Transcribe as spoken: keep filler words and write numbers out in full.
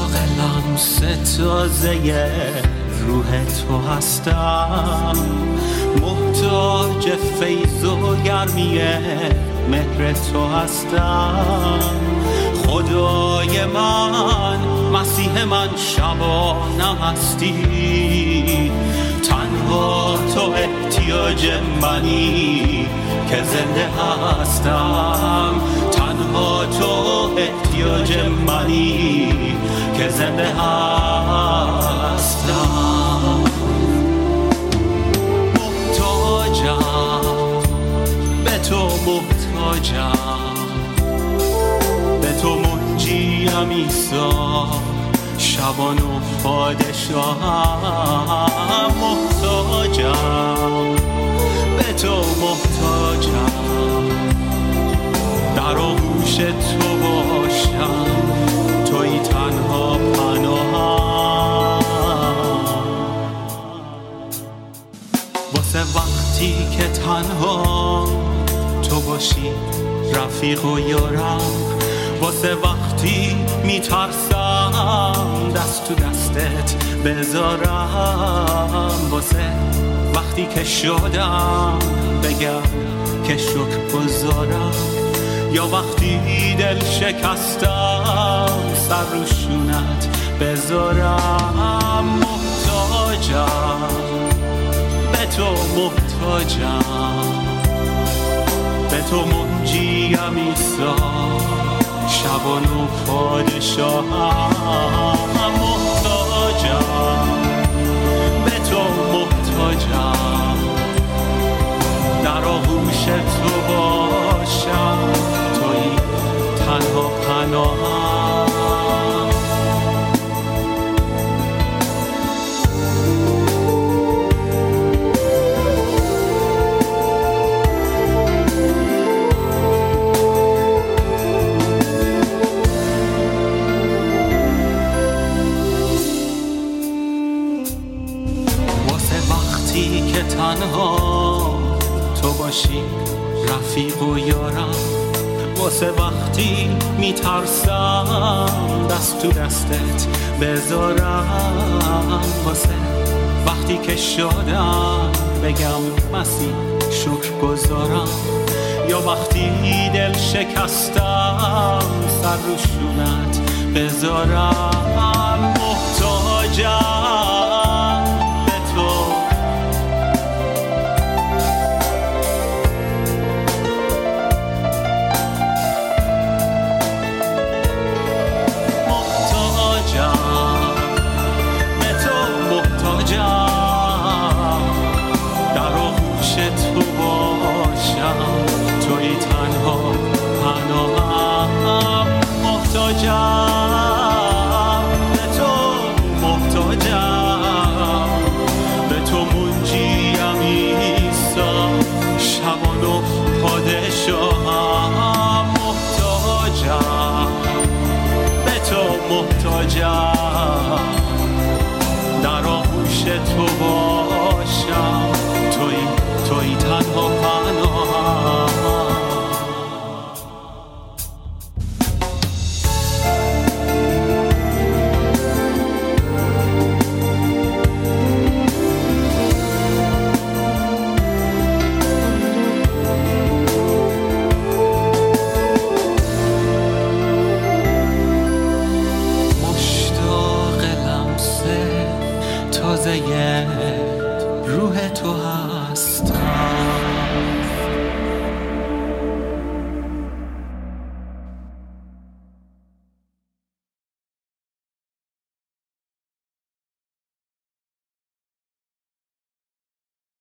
لمس تازه روح تو هستم، محتاج فیض و گرمی مهر تو هستم. خدای من، مسیح من، شبانم هستی، تنها تو احتیاج منی که زنده هستم، تنها تو احتیاج منی که زنده هستم. محتاجم، به تو محتاجم، به تو منجیم عیسی، شبان و پادشاهم. محتاجم، به تو محتاجم، در آغوش تو باشم، تویی تنها پناهم. واسه وقتی که تنها تو باشی رفیق و یارم، واسه وقتی میترسم دست تو دستت بذارم، واسه وقتی که شدم بگم که شکر گذارم، یا وقتی دل شکستم سر رو شونت بذارم. محتاجم، به تو محتاجم، به تو منجیم عیسی، شبان و پادشاهم. محتاجم، به تو محتاجم، در آغوش تو باشم، تویی تنها پناهم. که تنها تو باشی رفیق و یارم، واسه وقتی میترسم دست تو دستت بذارم، واسه وقتی که شدم بگم مسیح شکر گذارم، یا وقتی دل شکستم سر رو شونت بذارم. محتاجم، به تو تو باشم، توی تنها پناهم. محتاجم، به تو محتاجم، به تو منجیم عیسی، شبان و پادشاهم. محتاجم، به تو محتاجم، در آغوش تو باشم، توی توی تنها پناهم. مشتاق لمس تازه روح تو هم